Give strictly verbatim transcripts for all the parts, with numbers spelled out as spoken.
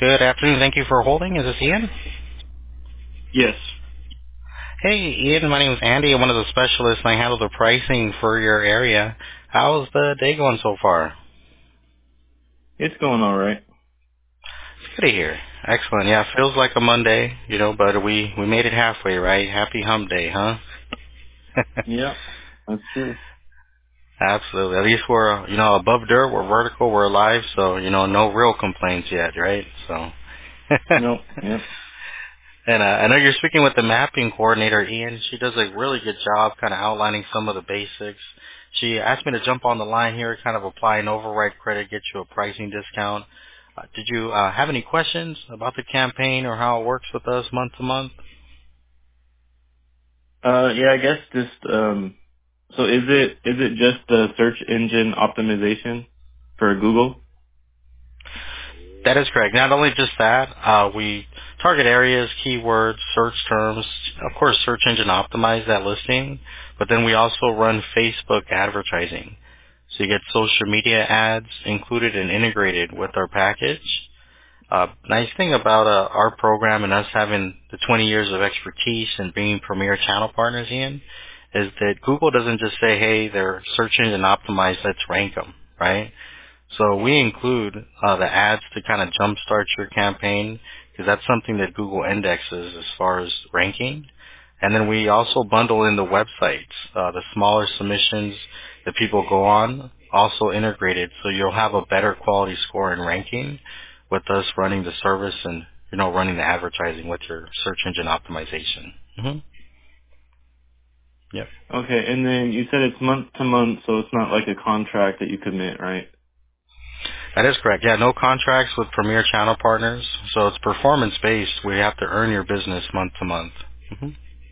Good afternoon. Thank you for holding. Is this Ian? Yes, Hey, Ian. My name is Andy. I'm one of the specialists, and I handle the pricing for your area. How's the day going so far? it's going all right. Good to hear. Excellent. Yeah, feels like a Monday, you know, but we we made it halfway, right? Happy Hump Day, huh? Yeah, that's true. Absolutely. At least we're, uh, you know, above dirt. We're vertical. We're alive. So, you know, no real complaints yet, right? So. Nope. Yep. And uh, I know you're speaking with the mapping coordinator, Ian. She does a really good job kind of outlining some of the basics. She asked me to jump on the line here, kind of apply an override credit, get you a pricing discount. Uh, did you uh, have any questions about the campaign or how it works with us month to month? Uh, yeah, I guess just um. So is it is it just the search engine optimization for Google? That is correct. Not only just that, uh, we target areas, keywords, search terms. Of course, search engine optimize that listing, but then we also run Facebook advertising. So you get social media ads included and integrated with our package. Uh, nice thing about uh, our program and us having the twenty years of expertise and being premier channel partners in is that Google doesn't just say, hey, they're search engine optimized, let's rank them, right? So we include uh, the ads to kind of jumpstart your campaign because that's something that Google indexes as far as ranking. And then we also bundle in the websites, uh, the smaller submissions that people go on, also integrated, so you'll have a better quality score in ranking with us running the service and you know running the advertising with your search engine optimization. hmm Yep. Okay, and then you said it's month to month, so it's not like a contract that you commit, right? That is correct. Yeah, no contracts with premier channel partners, so it's performance based. We have to earn your business month to month. hmm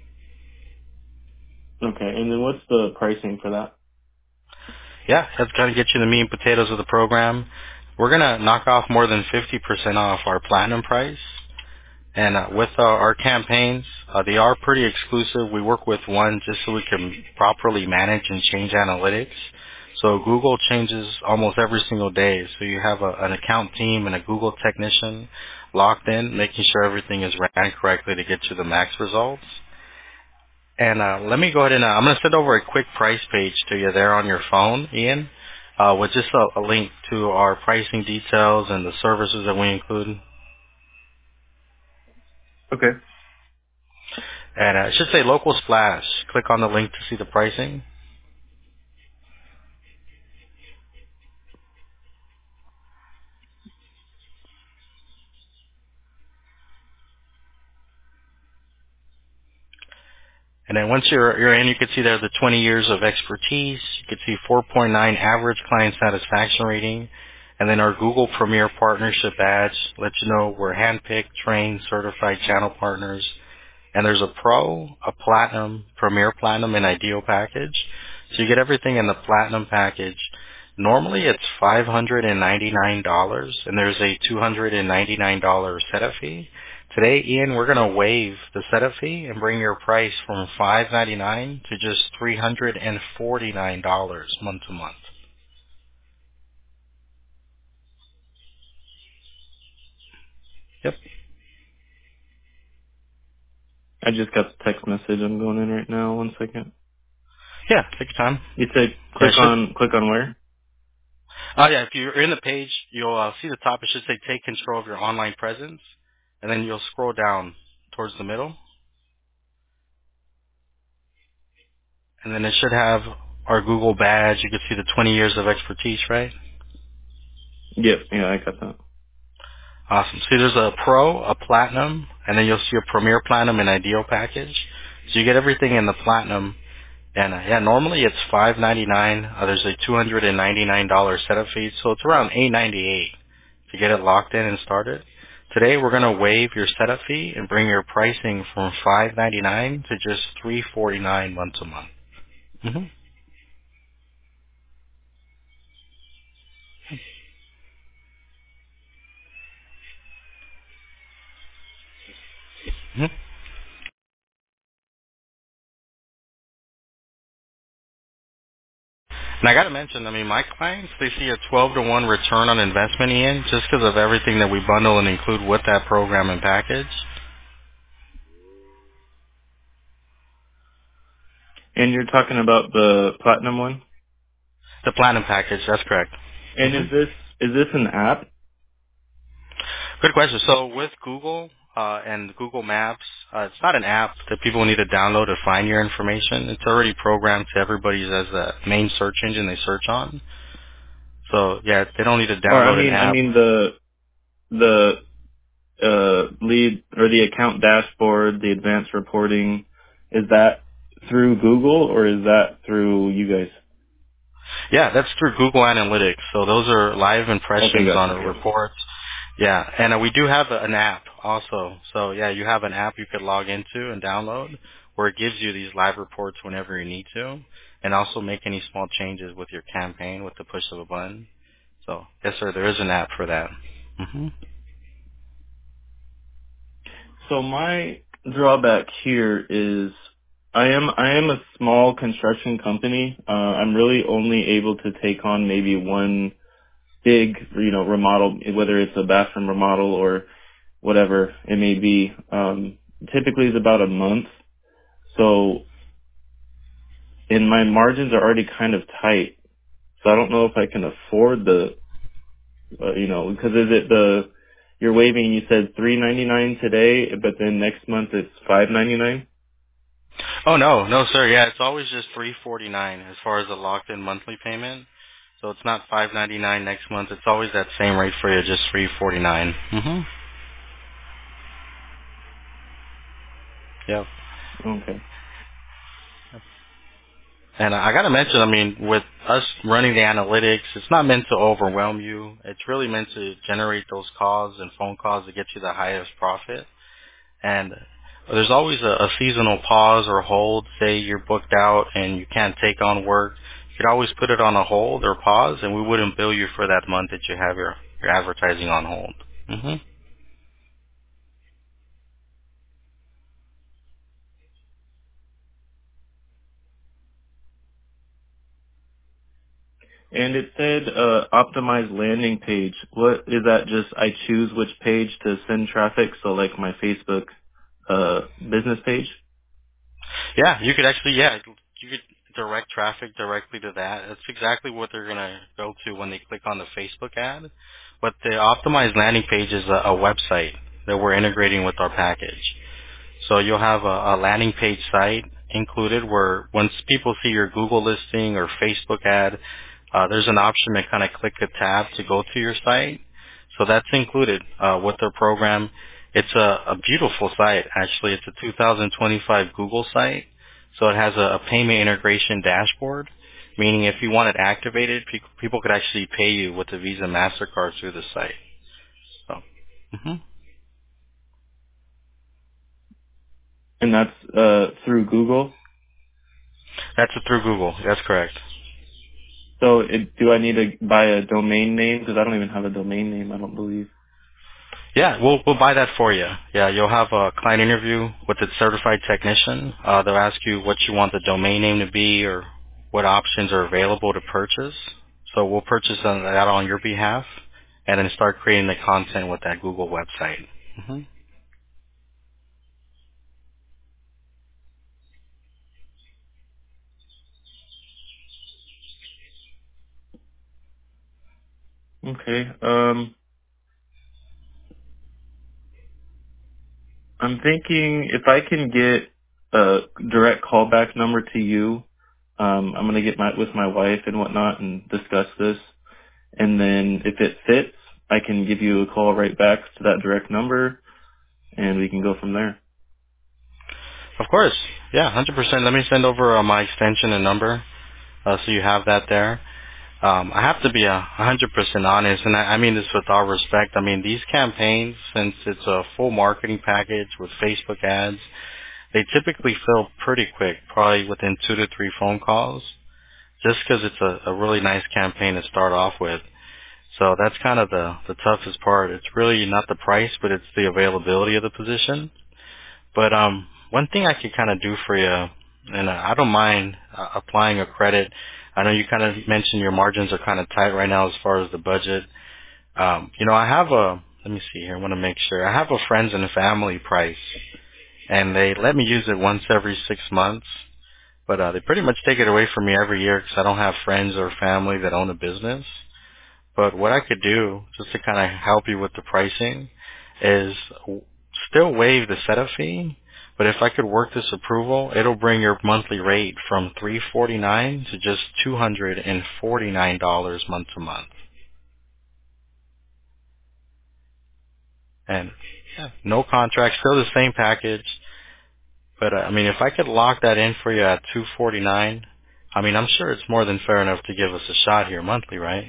Okay, and then what's the pricing for that? Yeah, that's going to get you the meat and potatoes of the program. We're going to knock off more than fifty percent off our platinum price. And uh, with uh, our campaigns, uh, they are pretty exclusive. We work with one just so we can properly manage and change analytics. So Google changes almost every single day. So you have a, an account team and a Google technician locked in, making sure everything is ran correctly to get you the max results. And uh, let me go ahead and uh, I'm going to send over a quick price page to you there on your phone, Ian, uh, with just a, a link to our pricing details and the services that we include. Okay. And uh, it should say local splash. Click on the link to see the pricing. And then once you're, you're in, you can see there the twenty years of expertise. You can see four point nine average client satisfaction rating. And then our Google Premier Partnership badge lets you know we're handpicked, trained, certified channel partners. And there's a Pro, a Platinum, Premier Platinum, and Ideal package. So you get everything in the Platinum package. Normally it's five hundred ninety-nine dollars, and there's a two hundred ninety-nine dollars setup fee. Today, Ian, we're going to waive the setup fee and bring your price from five hundred ninety-nine dollars to just three hundred forty-nine dollars month to month. Yep. I just got the text message. I'm going in right now. One second. Yeah, take your time. You said Yeah, click it should. on click on where? Oh yeah, if you're in the page, you'll uh, see the top. It should say "Take control of your online presence," and then you'll scroll down towards the middle, and then it should have our Google badge. You can see the twenty years of expertise, right? Yep. Yeah, I got that. Awesome. See, there's a Pro, a Platinum, and then you'll see a Premier Platinum and Ideal package. So you get everything in the Platinum. And uh, yeah, normally it's five ninety-nine. Uh, there's a two hundred ninety-nine dollars setup fee, so it's around eight ninety-eight to get it locked in and started. Today we're going to waive your setup fee and bring your pricing from five ninety-nine to just three forty-nine months a month. Mm-hmm. And I got to mention, I mean, my clients, they see a twelve to one return on investment, Ian, just because of everything that we bundle and include with that program and package. And you're talking about the platinum one? The platinum package, that's correct. And hmm is this is this an app? Good question. So with Google uh, and Google Maps, uh, it's not an app that people need to download to find your information. It's already programmed to everybody's as the main search engine they search on. So yeah, they don't need to Or I download an mean I app. mean the the uh, lead or the account dashboard, the advanced reporting, is that through Google or is that through you guys? Yeah, that's through Google Analytics. So those are live Okay, impressions on gotcha. the reports. Yeah, and uh, we do have a, an app also. So yeah, you have an app you could log into and download where it gives you these live reports whenever you need to, and also make any small changes with your campaign with the push of a button. So yes, sir, there is an app for that. hmm So my drawback here is I am I am a small construction company. Uh, I'm really only able to take on maybe one big, you know, remodel, whether it's a bathroom remodel or whatever it may be. Um, typically, it's about a month. So, and my margins are already kind of tight. So I don't know if I can afford the, uh, you know, because is it the you're waiving? You said three ninety nine today, but then next month it's five ninety nine. Oh no, no sir. Yeah, it's always just three forty nine as far as the locked in monthly payment. So it's not five ninety nine next month. It's always that same rate for you, just three forty nine. Mhm. Yep. Okay. And I got to mention, I mean, with us running the analytics, it's not meant to overwhelm you. It's really meant to generate those calls and phone calls to get you the highest profit. And there's always a, a seasonal pause or hold. Say you're booked out and you can't take on work. You could always put it on a hold or pause, and we wouldn't bill you for that month that you have your, your advertising on hold. hmm And it said uh, optimized landing page. What is that? Just I choose which page to send traffic. So like my Facebook uh, business page. Yeah, you could actually, yeah, you could direct traffic directly to that. That's exactly what they're going to go to when they click on the Facebook ad. But the optimized landing page is a, a website that we're integrating with our package. So you'll have a, a landing page site included where once people see your Google listing or Facebook ad, uh, there's an option to kind of click a tab to go to your site. So that's included uh, with their program. It's a, a beautiful site, actually. It's a two thousand twenty-five Google site. So it has a, a payment integration dashboard, meaning if you want it activated, pe- people could actually pay you with a Visa MasterCard through the site. So, hmm And that's uh, through Google. That's through Google. That's correct. So it, do I need to buy a domain name? Because I don't even have a domain name, I don't believe. Yeah, we'll we'll buy that for you. Yeah, you'll have a client interview with a certified technician. Uh, they'll ask you what you want the domain name to be or what options are available to purchase. So we'll purchase on- that on your behalf, and then start creating the content with that Google website. hmm Okay. Um, I'm thinking if I can get a direct callback number to you, um, I'm gonna get my with my wife and whatnot and discuss this. And then if it fits, I can give you a call right back to that direct number, and we can go from there. Of course. Yeah, one hundred percent. Let me send over uh, my extension and number uh, so you have that there. Um, I have to be a hundred percent honest, and I, I mean this with all respect. I mean these campaigns, since it's a full marketing package with Facebook ads, they typically fill pretty quick, probably within two to three phone calls, just because it's a, a really nice campaign to start off with. So that's kind of the the toughest part. It's really not the price, but it's the availability of the position. But um, one thing I could kind of do for you, and I don't mind uh, applying a credit. I know you kind of mentioned your margins are kind of tight right now as far as the budget. Um, you know, I have a, let me see here, I want to make sure. I have a friends and family price, and they let me use it once every six months, but uh, they pretty much take it away from me every year because I don't have friends or family that own a business. But what I could do, just to kind of help you with the pricing, is w- still waive the setup fee. But if I could work this approval, it'll bring your monthly rate from three forty-nine to just two hundred forty-nine dollars month to month. And yeah, no contract, still the same package. But uh, I mean, if I could lock that in for you at two forty-nine, I mean, I'm sure it's more than fair enough to give us a shot here monthly, right?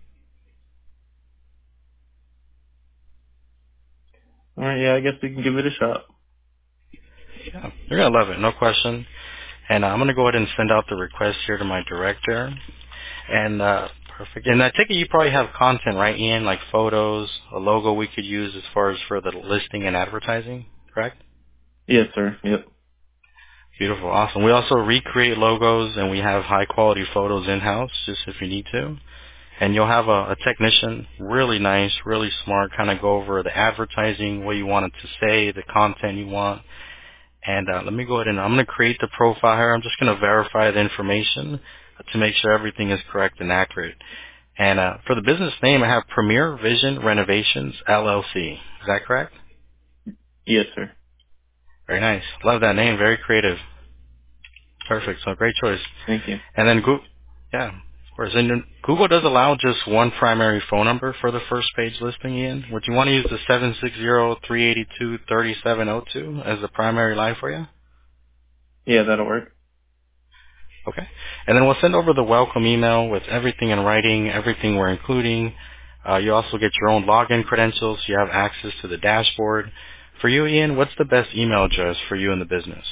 All right, yeah, I guess we can give it a shot. Yeah, you're gonna love it, no question. And uh, I'm gonna go ahead and send out the request here to my director. And uh, perfect. And I take it you probably have content, right, Ian, like photos, a logo we could use as far as for the listing and advertising, correct? Yes, sir. Yep. Beautiful, awesome. We also recreate logos, and we have high quality photos in house, just if you need to. And you'll have a, a technician, really nice, really smart, kind of go over the advertising, what you want it to say, the content you want. And uh, let me go ahead and I'm going to create the profile here. I'm just going to verify the information to make sure everything is correct and accurate. And uh, for the business name, I have Premier Vision Renovations, L L C. Is that correct? Yes, sir. Very nice. Love that name. Very creative. Perfect. So great choice. Thank you. And then Google, yeah, of course. And then Google does allow just one primary phone number for the first page listing, Ian. Would you want to use the seven six zero, three eight two, three seven zero two as the primary line for you? Yeah, that'll work. Okay. And then we'll send over the welcome email with everything in writing, everything we're including. Uh, you also get your own login credentials. You have access to the dashboard. For you, Ian, what's the best email address for you in the business?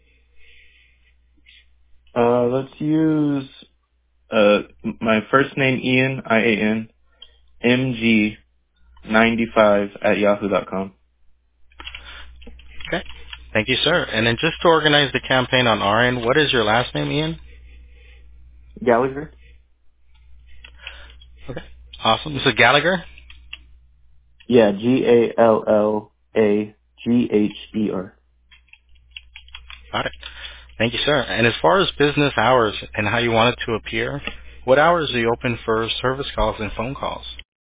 Uh, let's use uh my first name Ian I A N M G ninety five at yahoo dot com. Okay. Thank you, sir. And then just to organize the campaign on our end, what is your last name, Ian? Gallagher. Okay. Awesome. This is Gallagher. Yeah, G A L L A G H E R. Got it. Thank you, sir. And as far as business hours and how you want it to appear, what hours are you open for service calls and phone calls?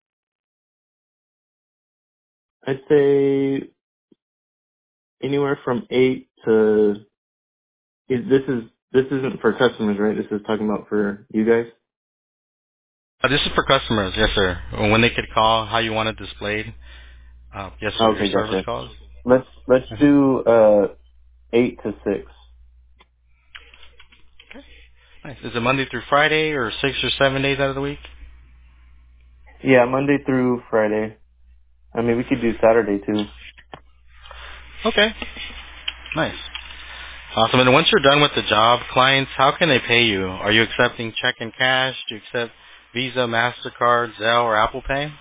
I'd say anywhere from eight to. Is, this is this isn't for customers, right? This is talking about for you guys. Uh, this is for customers, yes, sir. When they could call, how you want it displayed. Uh, yes, sir. Your Okay, service gotcha. calls. Let's let's Mhm. do uh eight to six. Nice. Is it Monday through Friday or six or seven days out of the week? Yeah, Monday through Friday. I mean, we could do Saturday too. Okay. Nice. Awesome. And once you're done with the job, clients, how can they pay you? Are you accepting check and cash? Do you accept Visa, MasterCard, Zelle, or Apple Pay?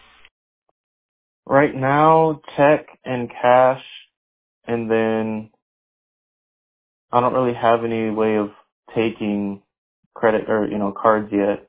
Right now, check and cash, and then I don't really have any way of taking credit or you know cards yet.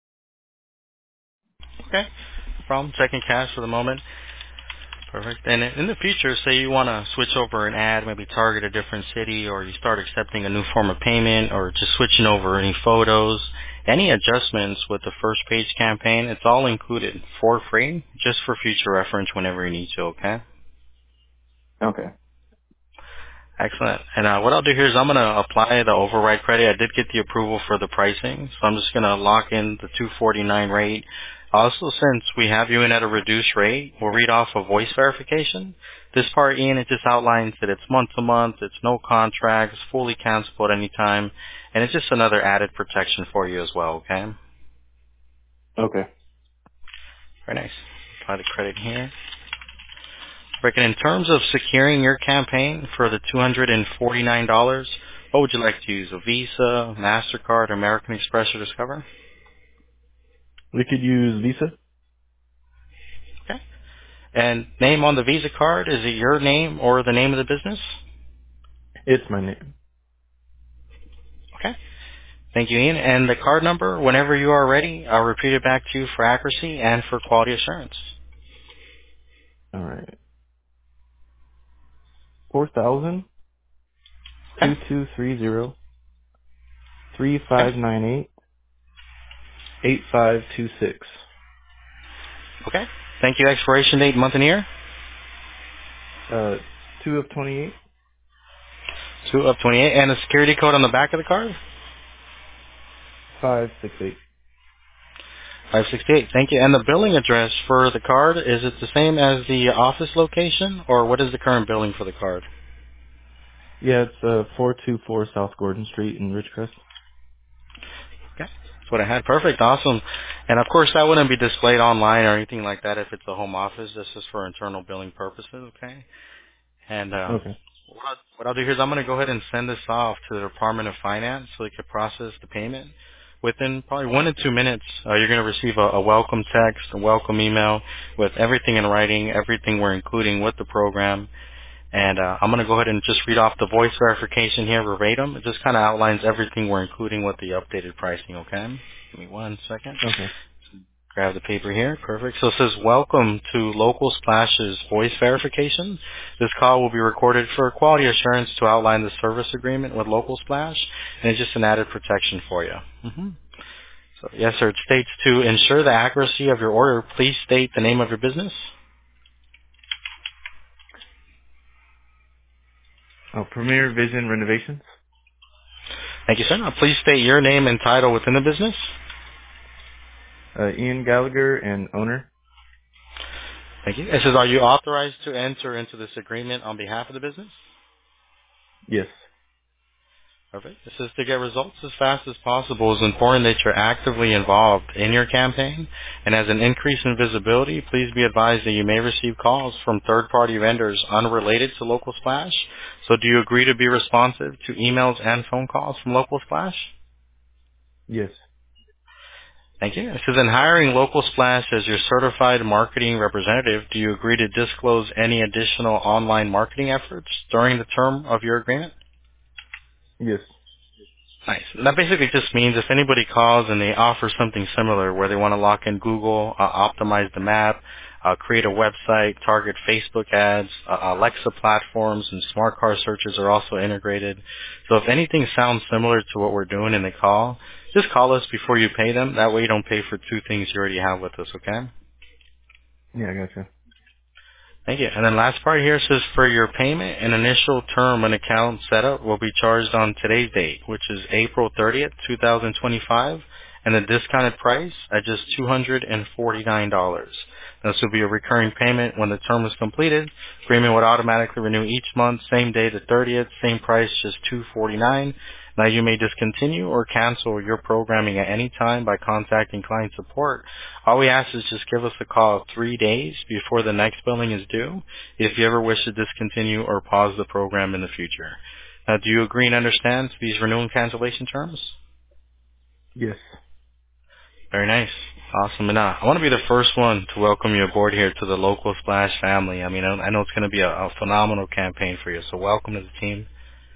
Okay. No problem. Check and cash for the moment. Perfect. And in the future, say you want to switch over an ad, maybe target a different city, or you start accepting a new form of payment, or just switching over any photos, any adjustments with the first page campaign, it's all included for free, just for future reference whenever you need to, okay? Okay. Excellent. And uh, what I'll do here is I'm going to apply the override credit. I did get the approval for the pricing, so I'm just going to lock in the two forty-nine rate. Also, since we have you in at a reduced rate, we'll read off a voice verification. This part, Ian, it just outlines that it's month to month, it's no contract, it's fully cancelable at any time, and it's just another added protection for you as well, okay? Okay. Very nice. Apply the credit here. Rick, and in terms of securing your campaign for the two hundred forty-nine dollars, what would you like to use? A Visa, MasterCard, American Express, or Discover? We could use Visa. Okay. And name on the Visa card, is it your name or the name of the business? It's my name. Okay. Thank you, Ian. And the card number, whenever you are ready, I'll repeat it back to you for accuracy and for quality assurance. All right. Four thousand Okay. two two three zero three Okay. five nine eight eight five two six. Okay. Thank you. Expiration date, month and year. Uh, two of twenty eight. Two of twenty-eight. And the security code on the back of the card. Five six eight. five sixty-eight. Thank you. And the billing address for the card, is it the same as the office location, or what is the current billing for the card? Yeah, it's uh four two four South Gordon Street in Ridgecrest. Okay. That's what I had. Perfect. Awesome. And of course, that wouldn't be displayed online or anything like that if it's a home office. This is for internal billing purposes, okay? And uh, Okay. what, I'll, what I'll do here is I'm going to go ahead and send this off to the Department of Finance so they can process the payment. Within probably one to two minutes, uh, you're going to receive a, a welcome text, a welcome email with everything in writing, everything we're including with the program. And uh, I'm going to go ahead and just read off the voice verification here verbatim. It just kind of outlines everything we're including with the updated pricing, okay? Give me one second. Okay. Grab the paper here. Perfect. So it says, welcome to Local Splash's voice verification. This call will be recorded for quality assurance to outline the service agreement with Local Splash, and it's just an added protection for you. hmm So, yes, sir. It states to ensure the accuracy of your order, please state the name of your business. Oh, Premier Vision Renovations. Thank you, sir. Now, please state your name and title within the business. Uh, Ian Gallagher and owner. Thank you. It says, are you authorized to enter into this agreement on behalf of the business? Yes. Perfect. It says to get results as fast as possible, it's important that you're actively involved in your campaign. And as an increase in visibility, please be advised that you may receive calls from third-party vendors unrelated to Local Splash. So do you agree to be responsive to emails and phone calls from Local Splash? Yes. Thank you. It says in hiring Local Splash as your certified marketing representative, do you agree to disclose any additional online marketing efforts during the term of your agreement? Yes. Nice. That basically just means if anybody calls and they offer something similar where they want to lock in Google, uh, optimize the map, uh, create a website, target Facebook ads, uh, Alexa platforms, and smart car searches are also integrated. So if anything sounds similar to what we're doing in the call, just call us before you pay them. That way you don't pay for two things you already have with us, okay? Yeah, I gotcha. Thank you. And then last part here says for your payment, an initial term and account setup will be charged on today's date, which is April thirtieth, twenty twenty-five, and the discounted price at just two hundred forty-nine dollars. This will be a recurring payment when the term is completed. Agreement would automatically renew each month, same day, the thirtieth, same price, just two hundred forty-nine dollars. Now you may discontinue or cancel your programming at any time by contacting client support. All we ask is just give us a call three days before the next billing is due if you ever wish to discontinue or pause the program in the future. Now, do you agree and understand these renewal and cancellation terms? Yes. Very nice. Awesome. And uh, I want to be the first one to welcome you aboard here to the Local Splash family. I mean, I I know it's going to be a, a phenomenal campaign for you, so welcome to the team.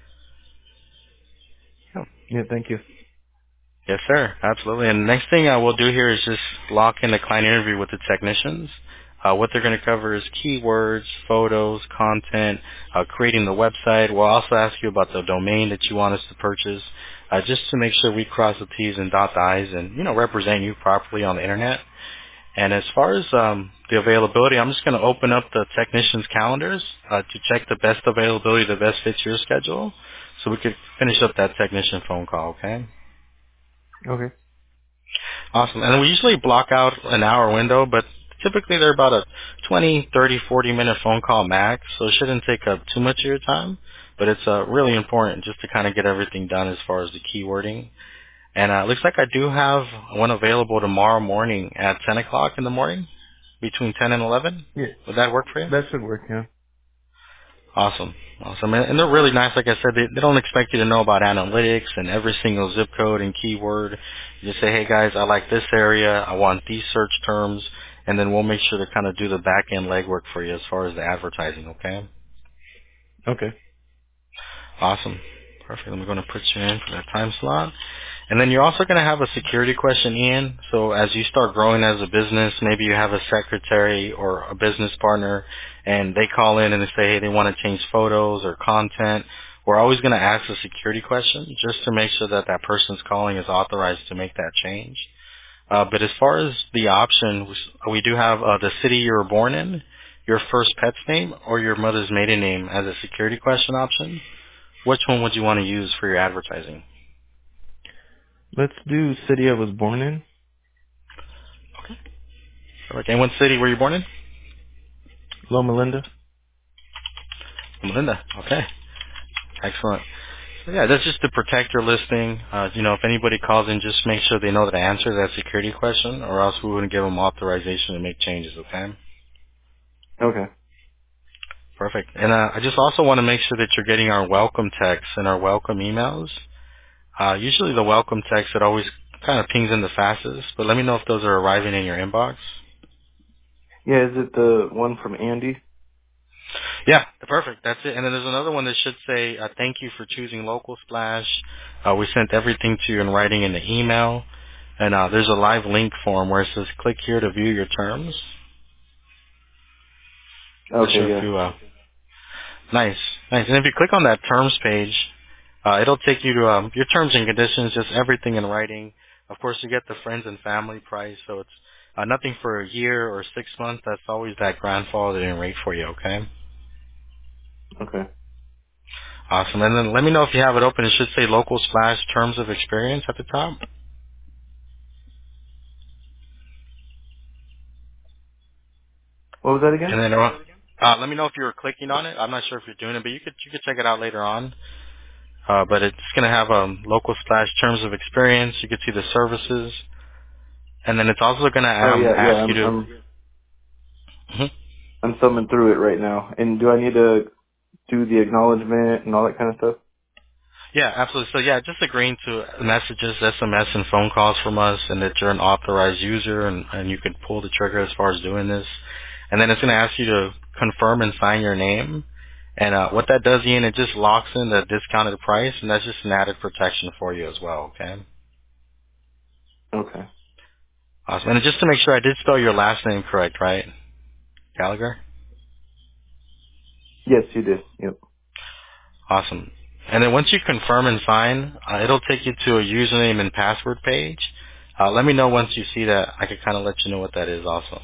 Yeah. Yeah, thank you. Yes, sir. Absolutely. And the next thing I will do here is just lock in the client interview with the technicians. Uh, what they're going to cover is keywords, photos, content, uh, creating the website. We'll also ask you about the domain that you want us to purchase, uh, just to make sure we cross the T's and dot the I's and, you know, represent you properly on the internet. And as far as um, the availability, I'm just going to open up the technicians' calendars uh, to check the best availability that best fits your schedule so we could finish up that technician phone call, okay? Okay. Awesome. And we usually block out an hour window, but typically they're about a twenty, thirty, forty minute phone call max, so it shouldn't take up too much of your time. But it's uh, really important just to kind of get everything done as far as the keywording. And uh, it looks like I do have one available tomorrow morning at ten o'clock in the morning, between ten and eleven. Yeah, Would that work for you? that should work, yeah. Awesome. Awesome. And and they're really nice. Like I said, they, they don't expect you to know about analytics and every single zip code and keyword. You just say, hey, guys, I like this area. I want these search terms. And then we'll make sure to kind of do the back-end legwork for you as far as the advertising, okay? Okay. Awesome. Perfect. I'm going to put you in for that time slot. And then you're also going to have a security question, Ian. So as you start growing as a business, maybe you have a secretary or a business partner, and they call in and they say, hey, they want to change photos or content. We're always going to ask a security question just to make sure that that person's calling is authorized to make that change. Uh, but as far as the option, we we do have uh, the city you were born in, your first pet's name, or your mother's maiden name as a security question option. Which one would you want to use for your advertising? Let's do city I was born in. Okay, and what city were you born in? Loma Linda. Melinda. Okay, excellent. So yeah, that's just to protect your listing. Uh, you know, if anybody calls in, just make sure they know the answer to that security question, or else we wouldn't give them authorization to make changes. Okay. Okay. Perfect. And uh, I just also want to make sure that you're getting our welcome texts and our welcome emails. Uh, usually the welcome text, it always kind of pings in the fastest, but let me know if those are arriving in your inbox. Yeah, is it the one from Andy? Yeah, perfect. That's it. And then there's another one that should say, uh, thank you for choosing Local Splash. Uh, we sent everything to you in writing in the email. And uh, there's a live link form where it says click here to view your terms. Not Okay, sure if yeah. you, uh, nice, nice. And if you click on that terms page, uh, it'll take you to um, your terms and conditions, just everything in writing. Of course, you get the friends and family price, so it's uh, nothing for a year or six months. That's always that grandfathered in rate for you, okay? Okay. Awesome. And then let me know if you have it open. It should say local splash terms of experience at the top. What was that again? And then uh, uh, let me know if you were clicking on it. I'm not sure if you're doing it, but you could you could check it out later on. Uh, but it's going to have um, local splash terms of experience. You could see the services. And then it's also going to Oh um, yeah, yeah. ask you I'm to... I'm Mhm. I'm thumbing through it right now. And do I need to do the acknowledgement and all that kind of stuff? Yeah, absolutely. So yeah, just agreeing to messages, S M S, and phone calls from us, and that you're an authorized user, and, and you can pull the trigger as far as doing this. And then it's going to ask you to confirm and sign your name. And uh, what that does, Ian, it just locks in the discounted price, and that's just an added protection for you as well. Okay. Okay. Awesome. And just to make sure, I did spell your last name correct, right? Gallagher. Yes, you did. Yep. Awesome. And then once you confirm and sign, uh, it'll take you to a username and password page. Uh, let me know once you see that. I can kind of let you know what that is also.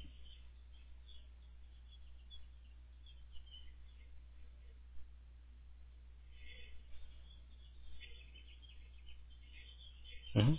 hmm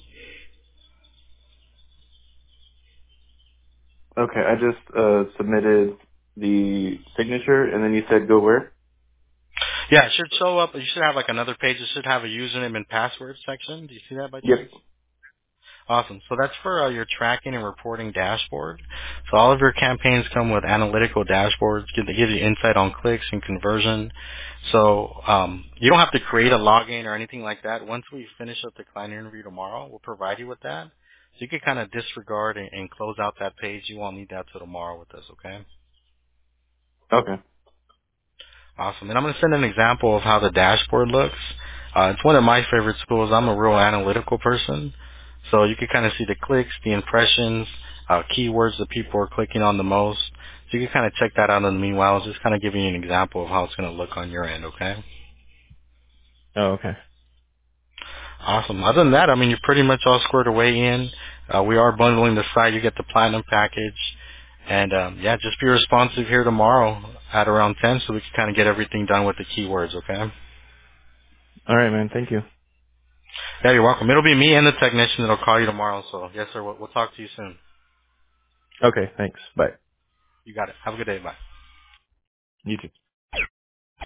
Okay, I just uh submitted the signature, and then you said go where? Yeah, it should show up. You should have like another page. It should have a username and password section. Do you see that by Yep. chance? Awesome. So that's for uh, your tracking and reporting dashboard. So all of your campaigns come with analytical dashboards that give you insight on clicks and conversion. So um, you don't have to create a login or anything like that. Once we finish up the client interview tomorrow, we'll provide you with that. So you can kind of disregard and, and close out that page. You won't need that till tomorrow with us, okay? Okay. Awesome. And I'm going to send an example of how the dashboard looks. Uh, it's one of my favorite tools. I'm a real analytical person. So you can kind of see the clicks, the impressions, uh, keywords that people are clicking on the most. So you can kind of check that out in the meanwhile. It's just kind of giving you an example of how it's going to look on your end, okay? Oh, okay. Awesome. Other than that, I mean, you're pretty much all squared away in. Uh, we are bundling the site. You get the platinum package. And, um, yeah, just be responsive here tomorrow at around ten so we can kind of get everything done with the keywords, okay? All right, man. Thank you. Yeah, you're welcome. It'll be me and the technician that'll call you tomorrow. So, yes, sir. We'll, we'll talk to you soon. Okay, thanks. Bye. You got it. Have a good day. Bye. You too.